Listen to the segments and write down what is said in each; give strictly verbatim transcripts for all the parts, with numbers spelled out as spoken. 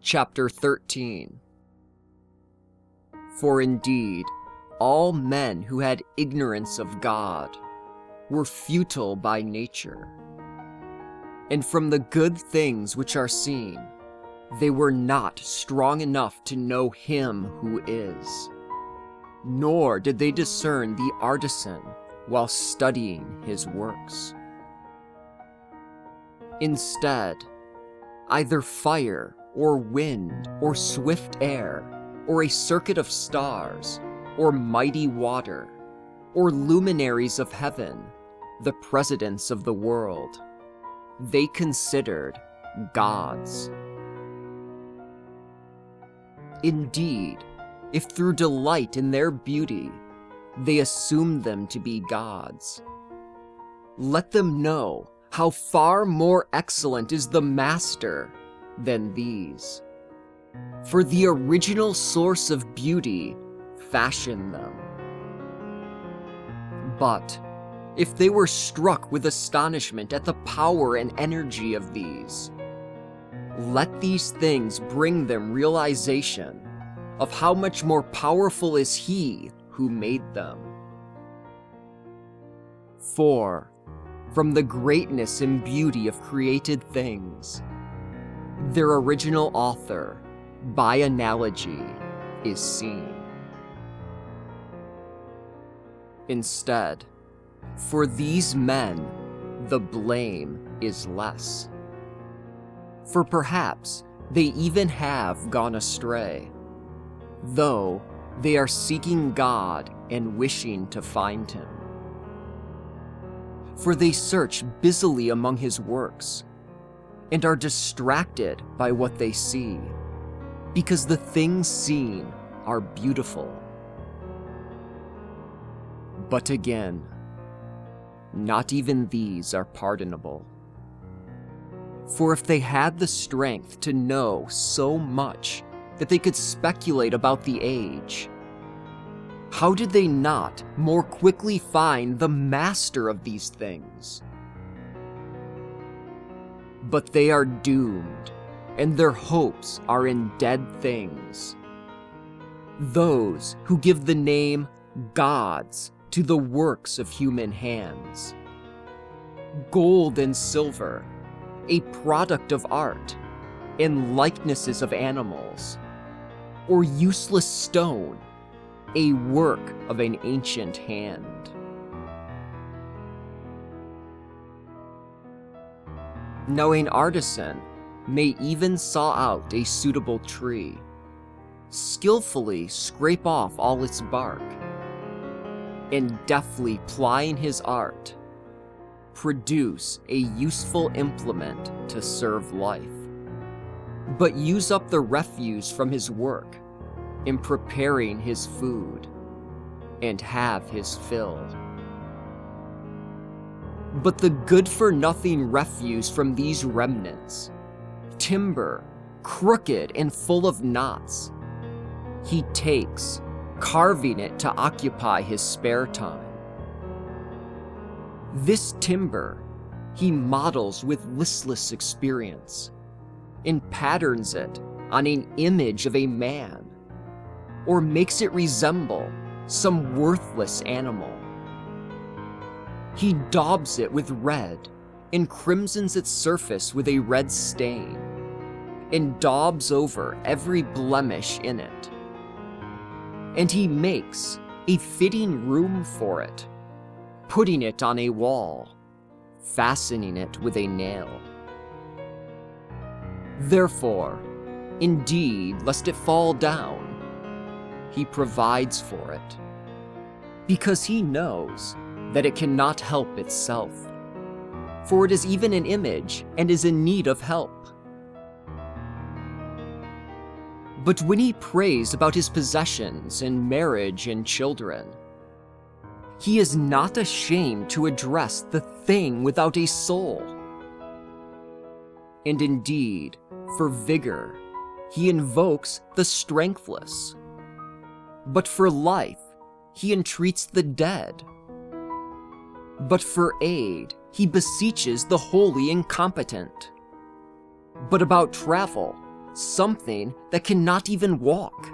Chapter thirteen. For indeed, all men who had ignorance of God were futile by nature, and from the good things which are seen, they were not strong enough to know him who is, nor did they discern the artisan while studying his works. Instead, either fire or wind or swift air or a circuit of stars or mighty water or luminaries of heaven, the presidents of the world, they considered gods. Indeed, if through delight in their beauty they assumed them to be gods, let them know how far more excellent is the Master than these. For the original source of beauty fashioned them. But if they were struck with astonishment at the power and energy of these, let these things bring them realization of how much more powerful is He who made them. For, from the greatness and beauty of created things, their original author, by analogy, is seen. Instead, for these men, the blame is less. For perhaps they even have gone astray, though they are seeking God and wishing to find Him. For they search busily among His works, and are distracted by what they see, because the things seen are beautiful. But again, not even these are pardonable. For if they had the strength to know so much that they could speculate about the age, how did they not more quickly find the master of these things? But they are doomed, and their hopes are in dead things. Those who give the name gods to the works of human hands. Gold and silver, a product of art, and likenesses of animals. Or useless stone, a work of an ancient hand. Now an artisan may even saw out a suitable tree, skillfully scrape off all its bark, and deftly plying his art, produce a useful implement to serve life, but use up the refuse from his work in preparing his food, and have his fill. But the good-for-nothing refuse from these remnants, timber, crooked and full of knots, he takes, carving it to occupy his spare time. This timber he models with listless experience, and patterns it on an image of a man, or makes it resemble some worthless animal. He daubs it with red, and crimsons its surface with a red stain, and daubs over every blemish in it. And he makes a fitting room for it, putting it on a wall, fastening it with a nail. Therefore, indeed, lest it fall down, he provides for it, because he knows that it cannot help itself, for it is even an image and is in need of help. But when he prays about his possessions and marriage and children, he is not ashamed to address the thing without a soul. And indeed, for vigor, he invokes the strengthless. But for life, he entreats the dead. But for aid, he beseeches the wholly incompetent. But about travel, something that cannot even walk.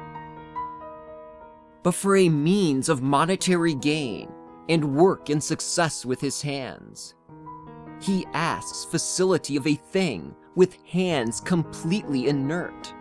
But for a means of monetary gain and work and success with his hands, he asks facility of a thing with hands completely inert.